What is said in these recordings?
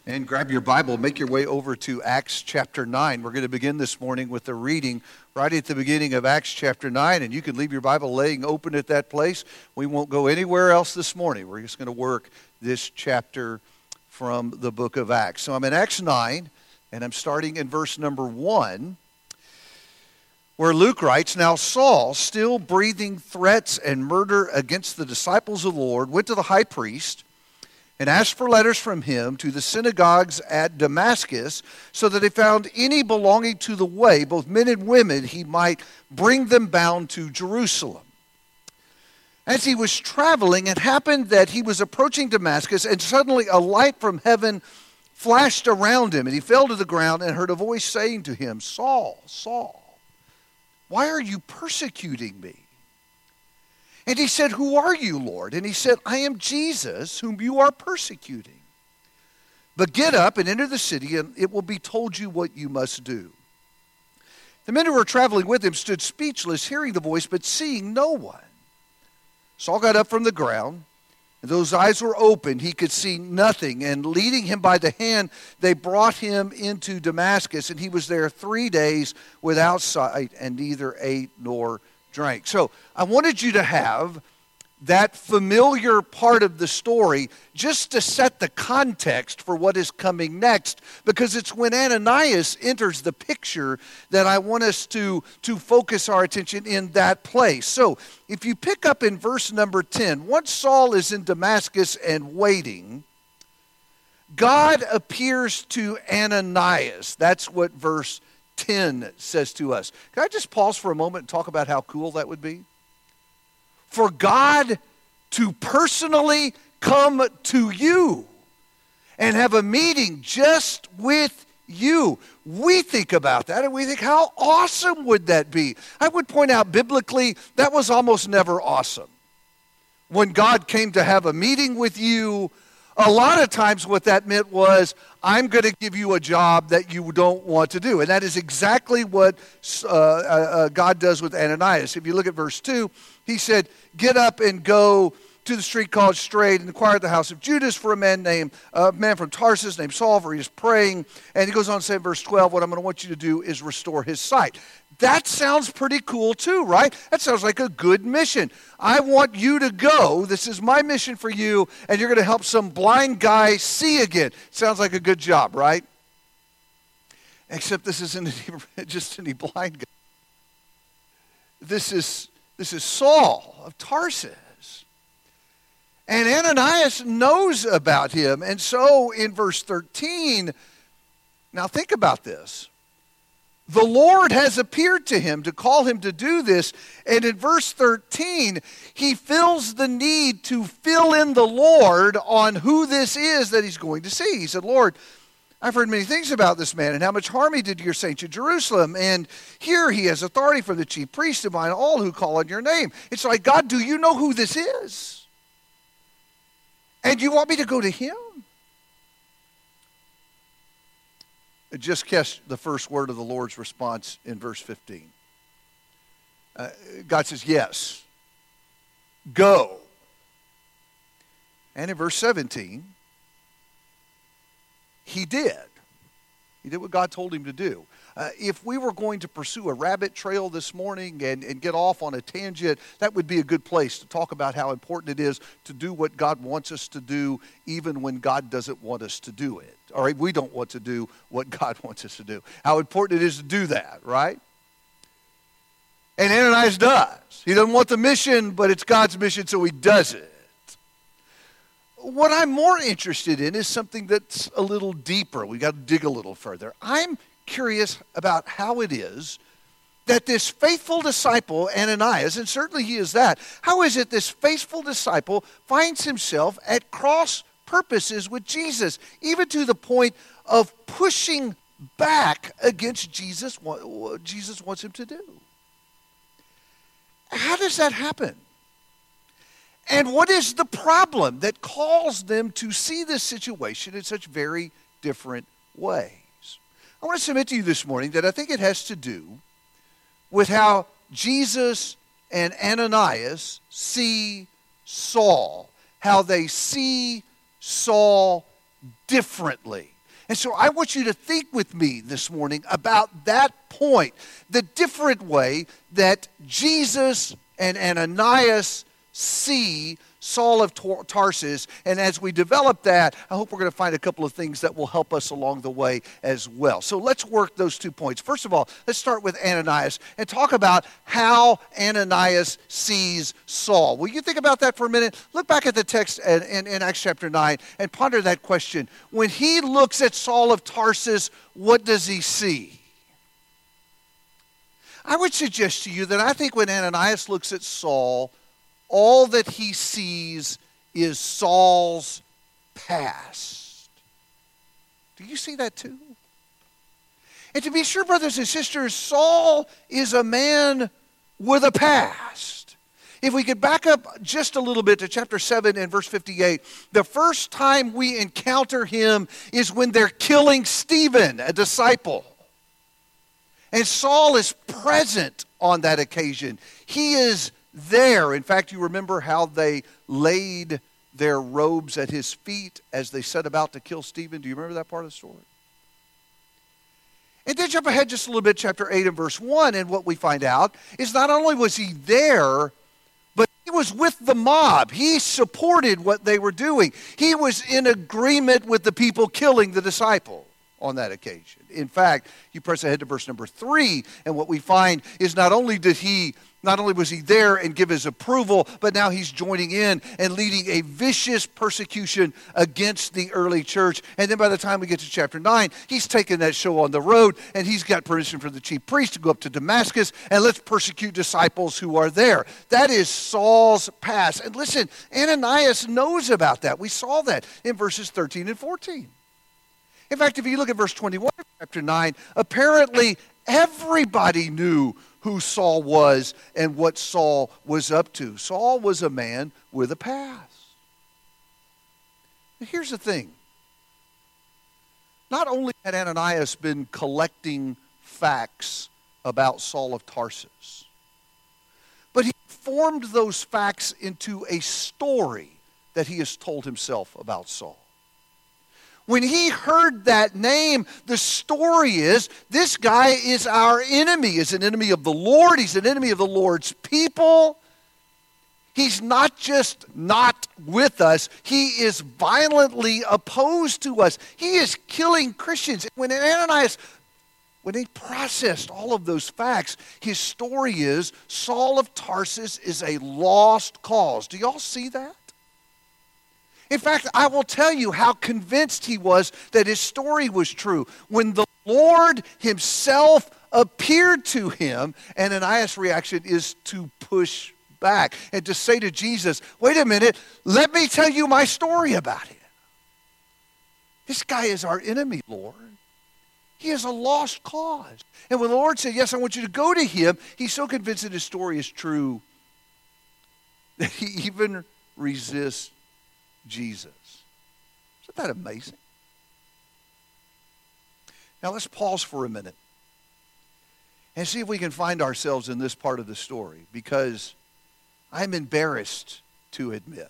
And grab your Bible, make your way over to Acts chapter 9. We're going to begin this morning with the reading right at the beginning of Acts chapter 9, and you can leave your Bible laying open at that place. We won't go anywhere else this morning. We're just going to work this chapter from the book of Acts. So I'm in Acts 9, and I'm starting in verse number 1, where Luke writes, "Now Saul, still breathing threats and murder against the disciples of the Lord, went to the high priest and asked for letters from him to the synagogues at Damascus, so that if found any belonging to the way, both men and women, he might bring them bound to Jerusalem. As he was traveling, it happened that he was approaching Damascus, and suddenly a light from heaven flashed around him, and he fell to the ground and heard a voice saying to him, 'Saul, Saul, why are you persecuting me?' And he said, 'Who are you, Lord?' And he said, 'I am Jesus, whom you are persecuting. But get up and enter the city, and it will be told you what you must do.' The men who were traveling with him stood speechless, hearing the voice, but seeing no one. Saul got up from the ground, and though his eyes were open, he could see nothing. And leading him by the hand, they brought him into Damascus, and he was there 3 days without sight, and neither ate nor drank." So I wanted you to have that familiar part of the story just to set the context for what is coming next, because it's when Ananias enters the picture that I want us to focus our attention in that place. So if you pick up in verse number 10, once Saul is in Damascus and waiting, God appears to Ananias. That's what verse 10 says to us. Can I just pause for a moment and talk about how cool that would be? For God to personally come to you and have a meeting just with you. We think about that and we think, how awesome would that be? I would point out biblically, that was almost never awesome. When God came to have a meeting with you, a lot of times what that meant was, I'm going to give you a job that you don't want to do. And that is exactly what God does with Ananias. If you look at verse 2, he said, "Get up and go to the street called Straight and inquire at the house of Judas for a man from Tarsus named Saul, for he is praying." And he goes on to say in verse 12, what I'm going to want you to do is restore his sight. That sounds pretty cool too, right? That sounds like a good mission. I want you to go. This is my mission for you, and you're going to help some blind guy see again. Sounds like a good job, right? Except this isn't just any blind guy. This is Saul of Tarsus. And Ananias knows about him. And so in verse 13, now think about this. The Lord has appeared to him to call him to do this. And in verse 13, he feels the need to fill in the Lord on who this is that he's going to see. He said, "Lord, I've heard many things about this man and how much harm he did to your saints at Jerusalem. And here he has authority from the chief priest to bind all who call on your name." It's like, God, do you know who this is? And you want me to go to him? Just catch the first word of the Lord's response in verse 15. God says, "Yes, go." And in verse 17, he did. He did what God told him to do. If we were going to pursue a rabbit trail this morning and get off on a tangent, that would be a good place to talk about how important it is to do what God wants us to do, even when God doesn't want us to do it. All right, we don't want to do what God wants us to do. How important it is to do that, right? And Ananias does. He doesn't want the mission, but it's God's mission, so he does it. What I'm more interested in is something that's a little deeper. We've got to dig a little further. I'm curious about how it is that this faithful disciple, Ananias, and certainly he is that, how is it this faithful disciple finds himself at cross purposes with Jesus, even to the point of pushing back against what Jesus wants him to do? How does that happen? And what is the problem that calls them to see this situation in such very different ways? I want to submit to you this morning that I think it has to do with how Jesus and Ananias see Saul, how they see Saul differently. And so I want you to think with me this morning about that point, the different way that Jesus and Ananias see Saul of Tarsus. And as we develop that, I hope we're going to find a couple of things that will help us along the way as well. So let's work those 2 points. First of all, let's start with Ananias and talk about how Ananias sees Saul. Will you think about that for a minute? Look back at the text in Acts chapter 9 and ponder that question. When he looks at Saul of Tarsus, what does he see? I would suggest to you that I think when Ananias looks at Saul, all that he sees is Saul's past. Do you see that too? And to be sure, brothers and sisters, Saul is a man with a past. If we could back up just a little bit to chapter 7 and verse 58, the first time we encounter him is when they're killing Stephen, a disciple. And Saul is present on that occasion. He is there. In fact, you remember how they laid their robes at his feet as they set about to kill Stephen. Do you remember that part of the story? And then jump ahead just a little bit, chapter 8 and verse 1, and what we find out is not only was he there, but he was with the mob. He supported what they were doing. He was in agreement with the people killing the disciple on that occasion. In fact, you press ahead to verse number 3, and what we find is not only was he there and give his approval, but now he's joining in and leading a vicious persecution against the early church. And then by the time we get to chapter 9, he's taken that show on the road, and he's got permission from the chief priest to go up to Damascus, and let's persecute disciples who are there. That is Saul's past. And listen, Ananias knows about that. We saw that in verses 13 and 14. In fact, if you look at verse 21 of chapter 9, apparently everybody knew who Saul was and what Saul was up to. Saul was a man with a past. And here's the thing. Not only had Ananias been collecting facts about Saul of Tarsus, but he formed those facts into a story that he has told himself about Saul. When he heard that name, the story is, this guy is our enemy. He's an enemy of the Lord. He's an enemy of the Lord's people. He's not just not with us. He is violently opposed to us. He is killing Christians. When he processed all of those facts, his story is, Saul of Tarsus is a lost cause. Do y'all see that? In fact, I will tell you how convinced he was that his story was true. When the Lord himself appeared to him, Ananias' reaction is to push back and to say to Jesus, wait a minute, let me tell you my story about it. This guy is our enemy, Lord. He is a lost cause. And when the Lord said, yes, I want you to go to him, he's so convinced that his story is true that he even resists Jesus. Isn't that amazing? Now let's pause for a minute and see if we can find ourselves in this part of the story, because I'm embarrassed to admit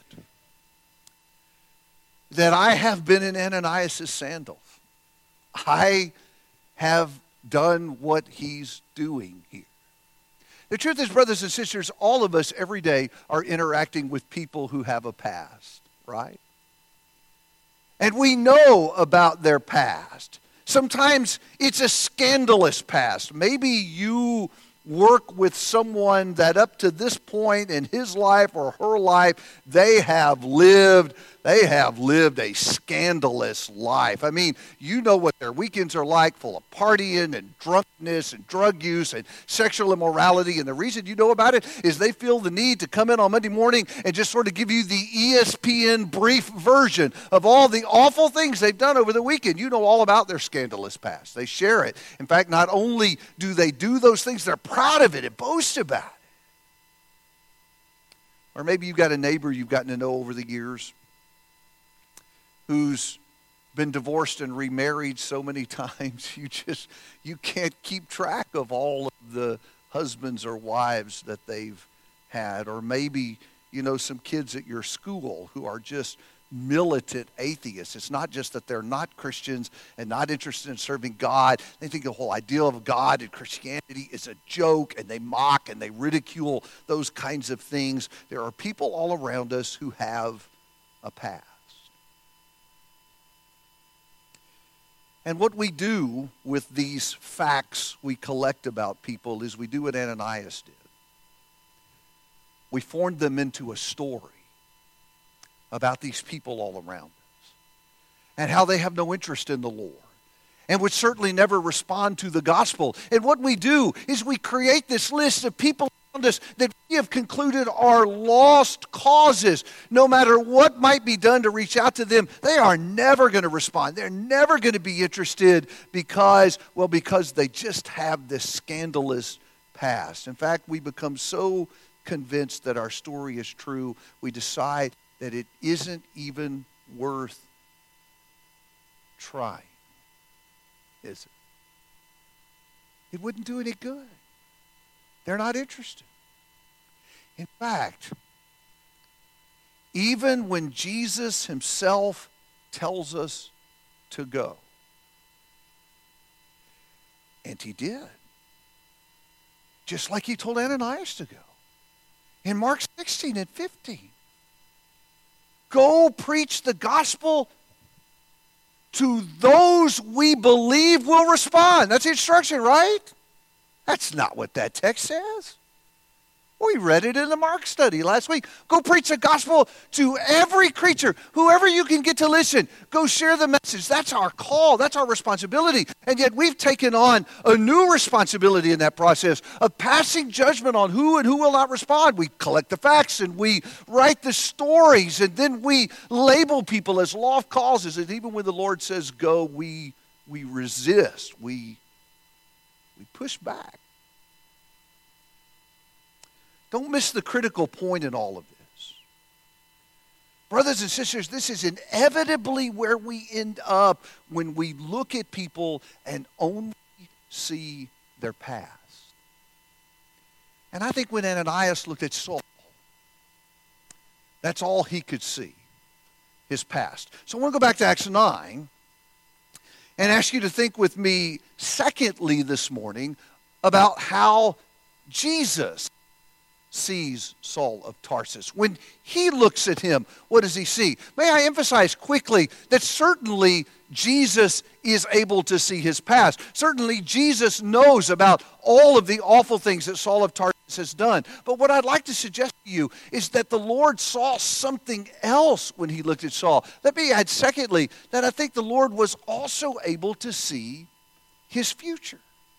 that I have been in Ananias' sandals. I have done what he's doing here. The truth is, brothers and sisters, all of us every day are interacting with people who have a past. Right? And we know about their past. Sometimes it's a scandalous past. Maybe you work with someone that up to this point in his life or her life, they have lived a scandalous life. I mean, you know what their weekends are like, full of partying and drunkenness and drug use and sexual immorality. And the reason you know about it is they feel the need to come in on Monday morning and just sort of give you the ESPN brief version of all the awful things they've done over the weekend. You know all about their scandalous past. They share it. In fact, not only do they do those things, they're proud of it and boast about it. Or maybe you've got a neighbor you've gotten to know over the years who's been divorced and remarried so many times, you can't keep track of all of the husbands or wives that they've had. Or maybe, some kids at your school who are just militant atheists. It's not just that they're not Christians and not interested in serving God. They think the whole idea of God and Christianity is a joke, and they mock and they ridicule those kinds of things. There are people all around us who have a past. And what we do with these facts we collect about people is we do what Ananias did. We formed them into a story about these people all around us and how they have no interest in the Lord and would certainly never respond to the gospel. And what we do is we create this list of people around us that we have concluded are lost causes. No matter what might be done to reach out to them, they are never going to respond. They're never going to be interested because they just have this scandalous past. In fact, we become so convinced that our story is true, we decide that it isn't even worth trying, is it? It wouldn't do any good. They're not interested. In fact, even when Jesus himself tells us to go, and he did, just like he told Ananias to go, in Mark 16 and 15, go preach the gospel to those we believe will respond. That's the instruction, right? That's not what that text says. We read it in the Mark study last week. Go preach the gospel to every creature, whoever you can get to listen. Go share the message. That's our call. That's our responsibility. And yet we've taken on a new responsibility in that process of passing judgment on who and who will not respond. We collect the facts and we write the stories, and then we label people as lost causes. And even when the Lord says go, we resist. We push back. Don't miss the critical point in all of this. Brothers and sisters, this is inevitably where we end up when we look at people and only see their past. And I think when Ananias looked at Saul, that's all he could see, his past. So I want to go back to Acts 9 and ask you to think with me, secondly, this morning, about how Jesus sees Saul of Tarsus. When he looks at him, what does he see? May I emphasize quickly that certainly Jesus is able to see his past. Certainly Jesus knows about all of the awful things that Saul of Tarsus has done. But what I'd like to suggest to you is that the Lord saw something else when he looked at Saul. Let me add, secondly, that I think the Lord was also able to see his future.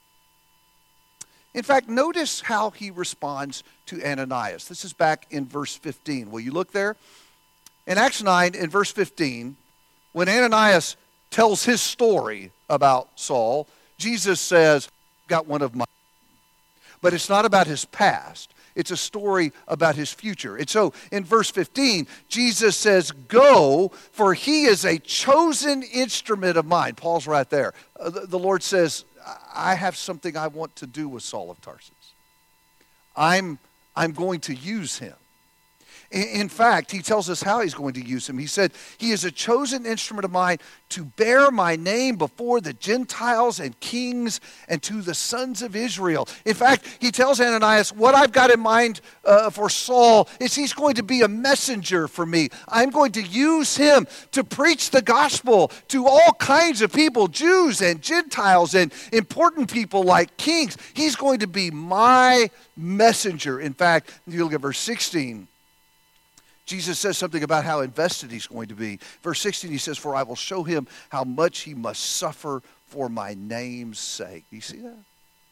In fact, notice how he responds to Ananias. This is back in verse 15. Will you look there? In Acts 9, in verse 15, when Ananias tells his story about Saul, Jesus says, got one of mine. But it's not about his past. It's a story about his future. And so in verse 15, Jesus says, go, for he is a chosen instrument of mine. Paul's right there. The Lord says, I have something I want to do with Saul of Tarsus. I'm going to use him. In fact, he tells us how he's going to use him. He said, he is a chosen instrument of mine to bear my name before the Gentiles and kings and to the sons of Israel. In fact, he tells Ananias, what I've got in mind for Saul is he's going to be a messenger for me. I'm going to use him to preach the gospel to all kinds of people, Jews and Gentiles and important people like kings. He's going to be my messenger. In fact, if you look at verse 16, Jesus says something about how invested he's going to be. Verse 16, he says, for I will show him how much he must suffer for my name's sake. Do you see that?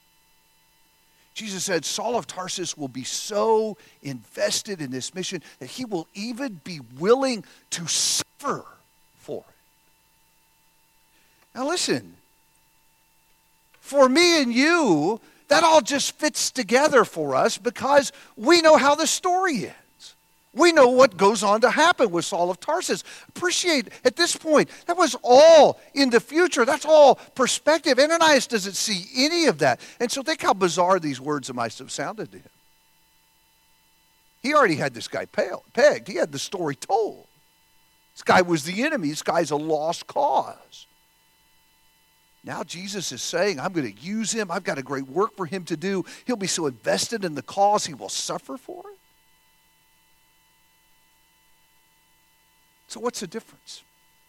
Jesus said, Saul of Tarsus will be so invested in this mission that he will even be willing to suffer for it. Now listen, for me and you, that all just fits together for us because we know how the story ends. We know what goes on to happen with Saul of Tarsus. Appreciate, at this point, that was all in the future. That's all perspective. Ananias doesn't see any of that. And so think how bizarre these words must have sounded to him. He already had this guy pegged. He had the story told. This guy was the enemy. This guy's a lost cause. Now Jesus is saying, I'm going to use him. I've got a great work for him to do. He'll be so invested in the cause, he will suffer for it. So what's the difference?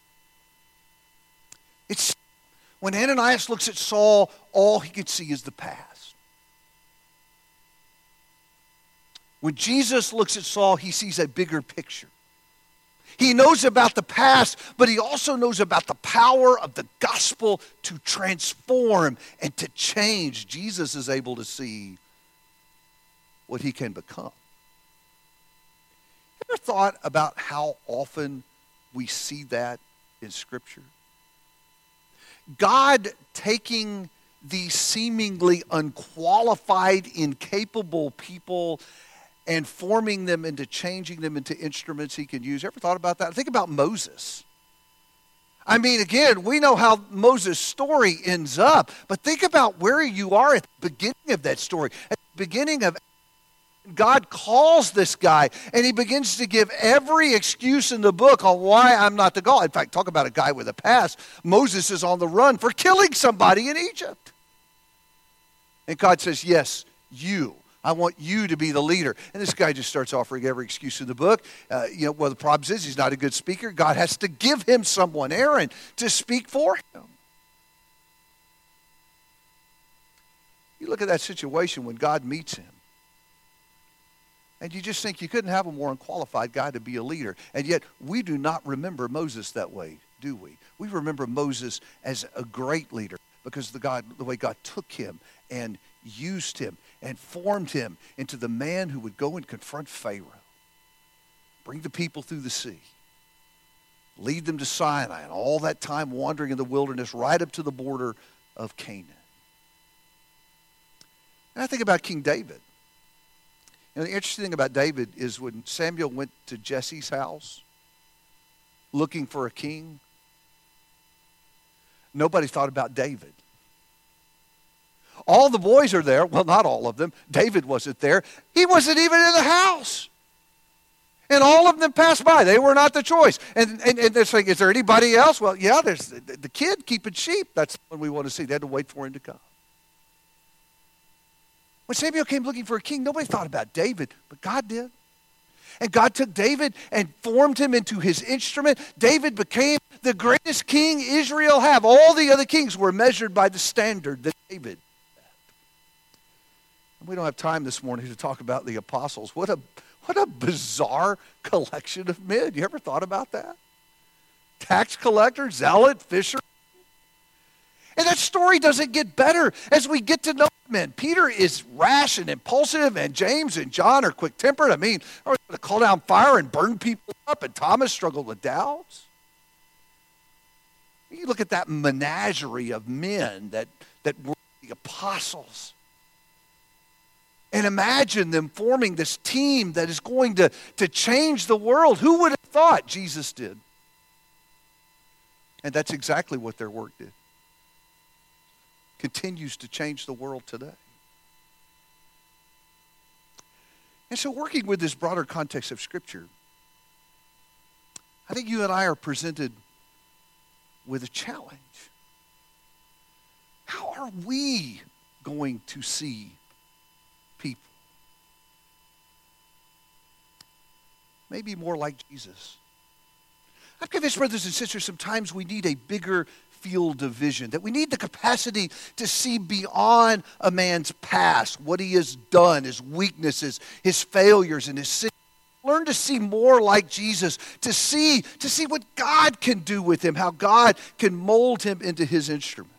It's when Ananias looks at Saul, all he could see is the past. When Jesus looks at Saul, he sees a bigger picture. He knows about the past, but he also knows about the power of the gospel to transform and to change. Jesus is able to see what he can become. Ever thought about how often we see that in Scripture? God taking these seemingly unqualified, incapable people and forming them into changing them into instruments he can use. Ever thought about that? Think about Moses. I mean, again, we know how Moses' story ends up, but think about where you are at the beginning of that story. At the beginning of God calls this guy, and he begins to give every excuse in the book on why I'm not the God. In fact, talk about a guy with a past. Moses is on the run for killing somebody in Egypt. And God says, yes, you. I want you to be the leader. And this guy just starts offering every excuse in the book. Well, the problem is he's not a good speaker. God has to give him someone, Aaron, to speak for him. You look at that situation when God meets him, and you just think you couldn't have a more unqualified guy to be a leader. And yet we do not remember Moses that way, do we? We remember Moses as a great leader because the way God took him and used him and formed him into the man who would go and confront Pharaoh, bring the people through the sea, lead them to Sinai, and all that time wandering in the wilderness right up to the border of Canaan. And I think about King David. The interesting thing about David is when Samuel went to Jesse's house looking for a king, nobody thought about David. All the boys are there. Well, not all of them. David wasn't there. He wasn't even in the house. And all of them passed by. They were not the choice. And they're saying, is there anybody else? Well, yeah, there's the kid keeping sheep. That's what we want to see. They had to wait for him to come. When Samuel came looking for a king, nobody thought about David, but God did. And God took David and formed him into his instrument. David became the greatest king Israel had. All the other kings were measured by the standard that David had. We don't have time this morning to talk about the apostles. What a bizarre collection of men. You ever thought about that? Tax collector, zealot, fisher. And that story doesn't get better as we get to know men. Peter is rash and impulsive, and James and John are quick-tempered. I mean, they're going to call down fire and burn people up, and Thomas struggled with doubts. You look at that menagerie of men that were the apostles. And imagine them forming this team that is going to change the world. Who would have thought? Jesus did. And that's exactly what their work did. Continues to change the world today. And so working with this broader context of Scripture, I think you and I are presented with a challenge. How are we going to see people? Maybe more like Jesus. I'm convinced, brothers and sisters, sometimes we need a bigger field of vision, that we need the capacity to see beyond a man's past, what he has done, his weaknesses, his failures, and his sins. Learn to see more like Jesus, to see what God can do with him, how God can mold him into his instrument.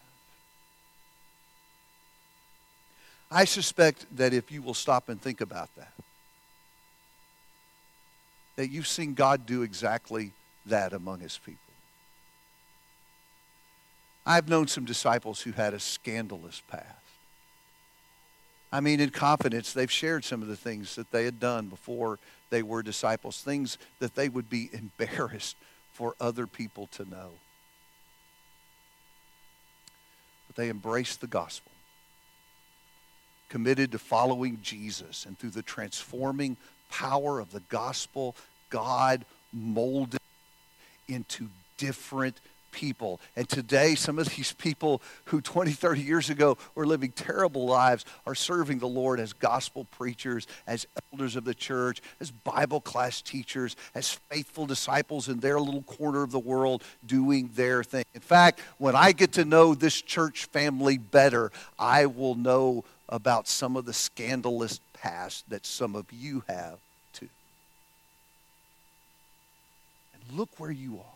I suspect that if you will stop and think about that you've seen God do exactly that among his people. I've known some disciples who had a scandalous past. I mean, in confidence, they've shared some of the things that they had done before they were disciples, things that they would be embarrassed for other people to know. But they embraced the gospel, committed to following Jesus, and through the transforming power of the gospel, God molded into different people. And today, some of these people who 20, 30 years ago were living terrible lives are serving the Lord as gospel preachers, as elders of the church, as Bible class teachers, as faithful disciples in their little corner of the world doing their thing. In fact, when I get to know this church family better, I will know about some of the scandalous past that some of you have too. And look where you are.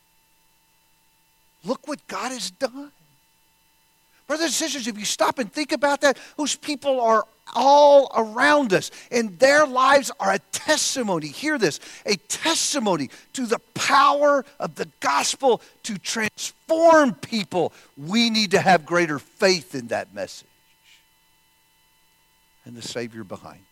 Look what God has done. Brothers and sisters, if you stop and think about that, those people are all around us, and their lives are a testimony. Hear this, a testimony to the power of the gospel to transform people. We need to have greater faith in that message and the Savior behind it.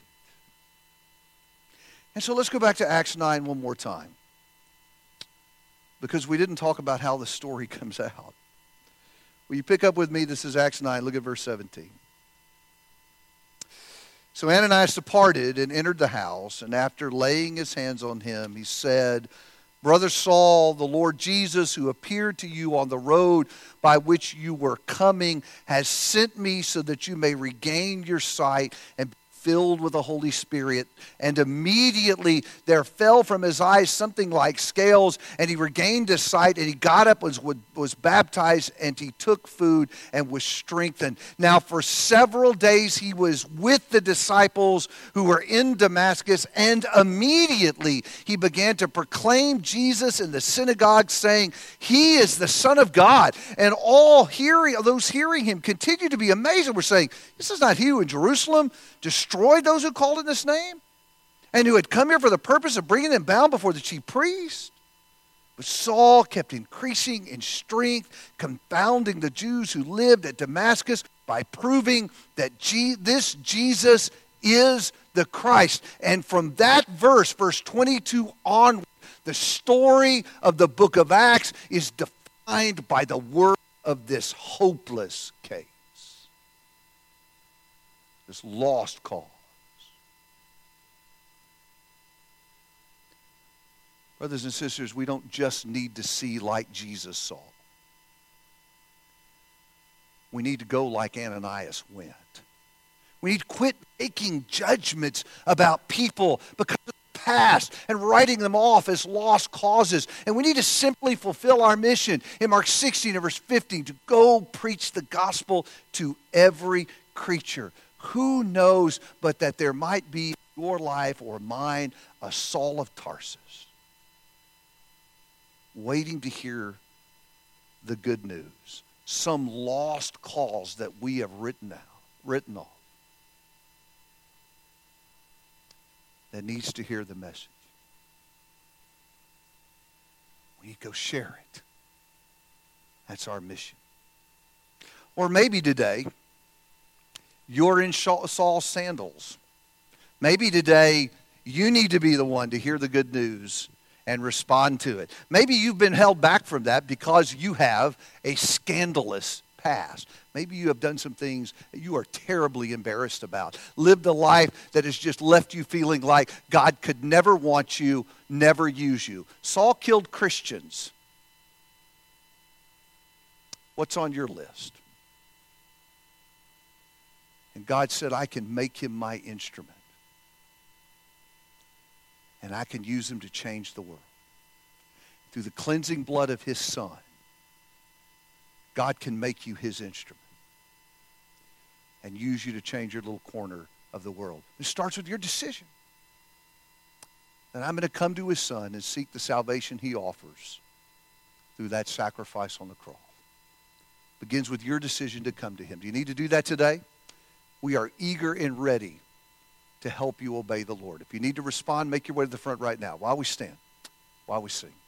And so let's go back to Acts 9 one more time, because we didn't talk about how the story comes out. Will you pick up with me? This is Acts 9. Look at verse 17. So Ananias departed and entered the house, and after laying his hands on him, he said, Brother Saul, the Lord Jesus, who appeared to you on the road by which you were coming, has sent me so that you may regain your sight and be filled with the Holy Spirit. And immediately there fell from his eyes something like scales, and he regained his sight, and he got up, was baptized, and he took food and was strengthened. Now for several days he was with the disciples who were in Damascus, and immediately he began to proclaim Jesus in the synagogue, saying, He is the Son of God. And those hearing him continued to be amazed and were saying, This is not he who in Jerusalem destroyed those who called in this name, and who had come here for the purpose of bringing them bound before the chief priest? But Saul kept increasing in strength, confounding the Jews who lived at Damascus by proving that this Jesus is the Christ. And from that verse 22 on, the story of the book of Acts is defined by the word of this hopeless case, this lost cause. Brothers and sisters, we don't just need to see like Jesus saw. We need to go like Ananias went. We need to quit making judgments about people because of the past and writing them off as lost causes. And we need to simply fulfill our mission in Mark 16 and verse 15 to go preach the gospel to every creature. Who knows but that there might be in your life or mine a Saul of Tarsus waiting to hear the good news, some lost cause that we have written off, that needs to hear the message. We need to go share it. That's our mission. Or maybe today, you're in Saul's sandals. Maybe today, you need to be the one to hear the good news and respond to it. Maybe you've been held back from that because you have a scandalous past. Maybe you have done some things that you are terribly embarrassed about. Lived a life that has just left you feeling like God could never want you, never use you. Saul killed Christians. What's on your list? And God said, I can make him my instrument. And I can use him to change the world. Through the cleansing blood of his Son, God can make you his instrument and use you to change your little corner of the world. It starts with your decision. And I'm going to come to his Son and seek the salvation he offers through that sacrifice on the cross. Begins with your decision to come to him. Do you need to do that today? We are eager and ready to help you obey the Lord. If you need to respond, make your way to the front right now while we stand, while we sing.